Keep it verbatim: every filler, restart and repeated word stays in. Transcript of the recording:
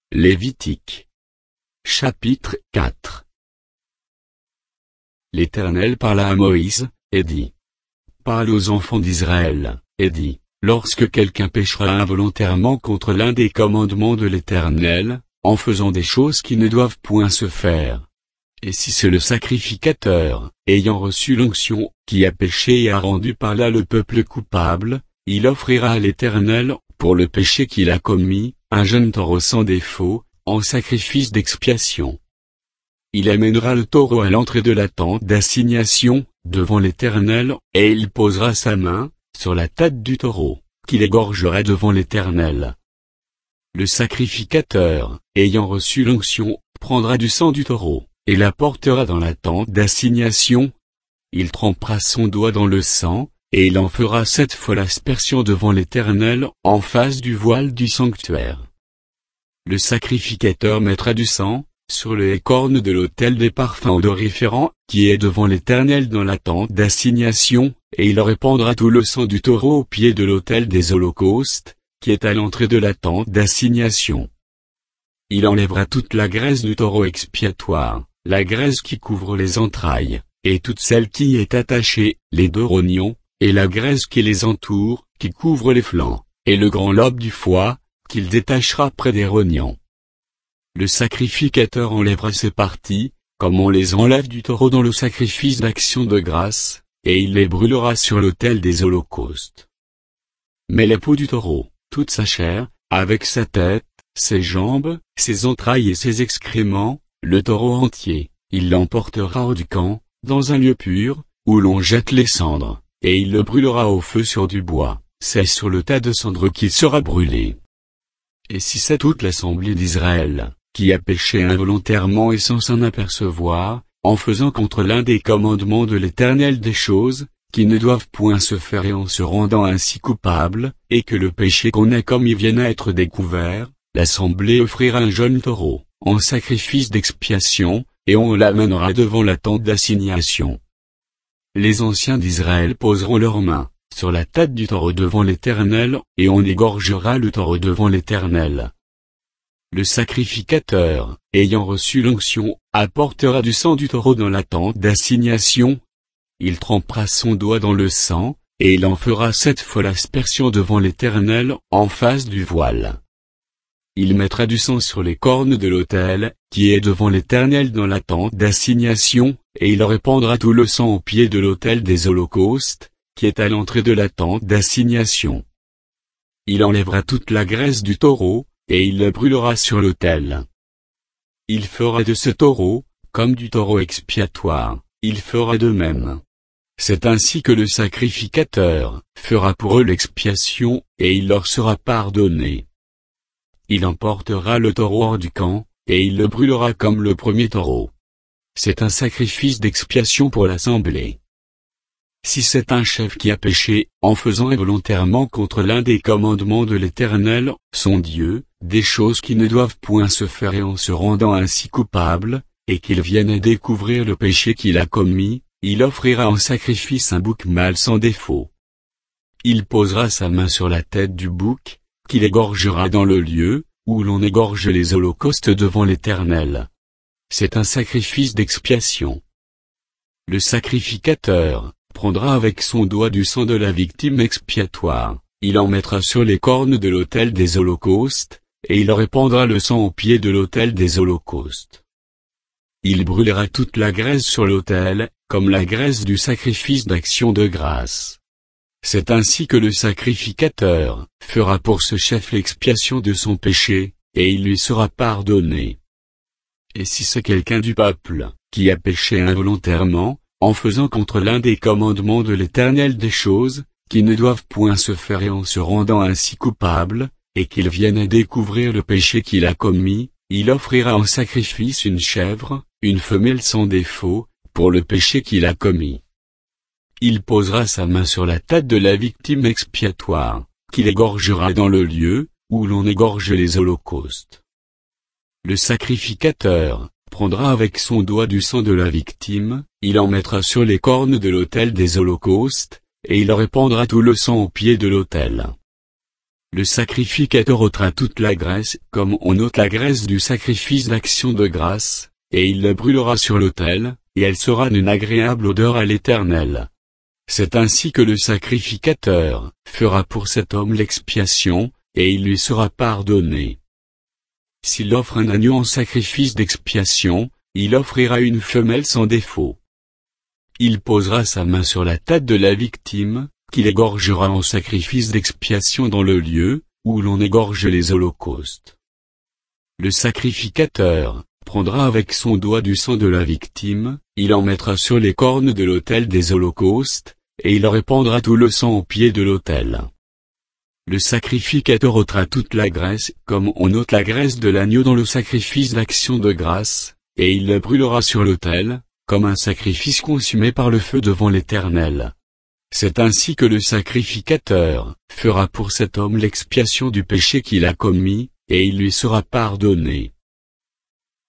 Lévitique. Chapitre quatre. L'Éternel parla à Moïse, et dit. Parle aux enfants d'Israël, et dit, lorsque quelqu'un péchera involontairement contre l'un des commandements de l'Éternel, en faisant des choses qui ne doivent point se faire. Et si c'est le sacrificateur, ayant reçu l'onction, qui a péché et a rendu par là le peuple coupable, il offrira à l'Éternel, pour le péché qu'il a commis, un jeune taureau sans défaut, en sacrifice d'expiation. Il amènera le taureau à l'entrée de la tente d'assignation, devant l'Éternel, et il posera sa main, sur la tête du taureau, qu'il égorgera devant l'Éternel. Le sacrificateur, ayant reçu l'onction, prendra du sang du taureau, et l'apportera dans la tente d'assignation. Il trempera son doigt dans le sang, et il en fera sept fois l'aspersion devant l'Éternel, en face du voile du sanctuaire. Le sacrificateur mettra du sang, sur les cornes de l'autel des parfums odoriférants, qui est devant l'Éternel dans la tente d'assignation, et il répandra tout le sang du taureau au pied de l'autel des holocaustes, qui est à l'entrée de la tente d'assignation. Il enlèvera toute la graisse du taureau expiatoire, la graisse qui couvre les entrailles, et toute celle qui est attachée, les deux rognons, et la graisse qui les entoure, qui couvre les flancs, et le grand lobe du foie, qu'il détachera près des rognons. Le sacrificateur enlèvera ces parties, comme on les enlève du taureau dans le sacrifice d'action de grâce, et il les brûlera sur l'autel des holocaustes. Mais la peau du taureau, toute sa chair, avec sa tête, ses jambes, ses entrailles et ses excréments, le taureau entier, il l'emportera hors du camp, dans un lieu pur, où l'on jette les cendres, et il le brûlera au feu sur du bois, c'est sur le tas de cendres qu'il sera brûlé. Et si c'est toute l'assemblée d'Israël, qui a péché involontairement et sans s'en apercevoir, en faisant contre l'un des commandements de l'Éternel des choses, qui ne doivent point se faire et en se rendant ainsi coupable, et que le péché qu'on a commis vienne à être découvert, l'assemblée offrira un jeune taureau, en sacrifice d'expiation, et on l'amènera devant la tente d'assignation. Les anciens d'Israël poseront leurs mains, sur la tête du taureau devant l'Éternel, et on égorgera le taureau devant l'Éternel. Le sacrificateur, ayant reçu l'onction, apportera du sang du taureau dans la tente d'assignation. Il trempera son doigt dans le sang, et il en fera sept fois l'aspersion devant l'Éternel, en face du voile. Il mettra du sang sur les cornes de l'autel, qui est devant l'Éternel dans la tente d'assignation, et il répandra tout le sang au pied de l'autel des holocaustes, qui est à l'entrée de la tente d'assignation. Il enlèvera toute la graisse du taureau, et il le brûlera sur l'autel. Il fera de ce taureau, comme du taureau expiatoire, il fera de même. C'est ainsi que le sacrificateur fera pour eux l'expiation, et il leur sera pardonné. Il emportera le taureau hors du camp, et il le brûlera comme le premier taureau. C'est un sacrifice d'expiation pour l'assemblée. Si c'est un chef qui a péché, en faisant involontairement contre l'un des commandements de l'Éternel, son Dieu, des choses qui ne doivent point se faire et en se rendant ainsi coupable, et qu'il vienne à découvrir le péché qu'il a commis, il offrira en sacrifice un bouc mâle sans défaut. Il posera sa main sur la tête du bouc, qu'il égorgera dans le lieu, où l'on égorge les holocaustes devant l'Éternel. C'est un sacrifice d'expiation. Le sacrificateur prendra avec son doigt du sang de la victime expiatoire, il en mettra sur les cornes de l'autel des holocaustes, et il répandra le sang au pied de l'autel des holocaustes. Il brûlera toute la graisse sur l'autel, comme la graisse du sacrifice d'action de grâce. C'est ainsi que le sacrificateur fera pour ce chef l'expiation de son péché, et il lui sera pardonné. Et si c'est quelqu'un du peuple, qui a péché involontairement, en faisant contre l'un des commandements de l'Éternel des choses, qui ne doivent point se faire et en se rendant ainsi coupable, et qu'il vienne à découvrir le péché qu'il a commis, il offrira en sacrifice une chèvre, une femelle sans défaut, pour le péché qu'il a commis. Il posera sa main sur la tête de la victime expiatoire, qu'il égorgera dans le lieu, où l'on égorge les holocaustes. Le sacrificateur prendra avec son doigt du sang de la victime, il en mettra sur les cornes de l'autel des holocaustes, et il répandra tout le sang au pied de l'autel. Le sacrificateur ôtera toute la graisse comme on ôte la graisse du sacrifice d'action de grâce, et il la brûlera sur l'autel, et elle sera d'une agréable odeur à l'Éternel. C'est ainsi que le sacrificateur fera pour cet homme l'expiation, et il lui sera pardonné. S'il offre un agneau en sacrifice d'expiation, il offrira une femelle sans défaut. Il posera sa main sur la tête de la victime, qu'il égorgera en sacrifice d'expiation dans le lieu où l'on égorge les holocaustes. Le sacrificateur prendra avec son doigt du sang de la victime, il en mettra sur les cornes de l'autel des holocaustes, et il répandra tout le sang au pied de l'autel. Le sacrificateur ôtera toute la graisse comme on ôte la graisse de l'agneau dans le sacrifice d'action de grâce, et il la brûlera sur l'autel, comme un sacrifice consumé par le feu devant l'Éternel. C'est ainsi que le sacrificateur fera pour cet homme l'expiation du péché qu'il a commis, et il lui sera pardonné.